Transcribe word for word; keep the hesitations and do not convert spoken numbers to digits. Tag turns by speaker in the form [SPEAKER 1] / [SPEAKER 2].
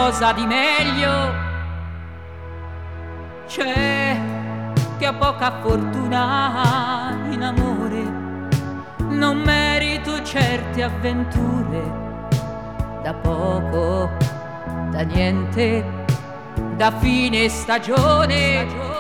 [SPEAKER 1] qualcosa di meglio. C'è che ho poca fortuna in amore, non merito certe avventure. Da poco, da niente, da fine stagione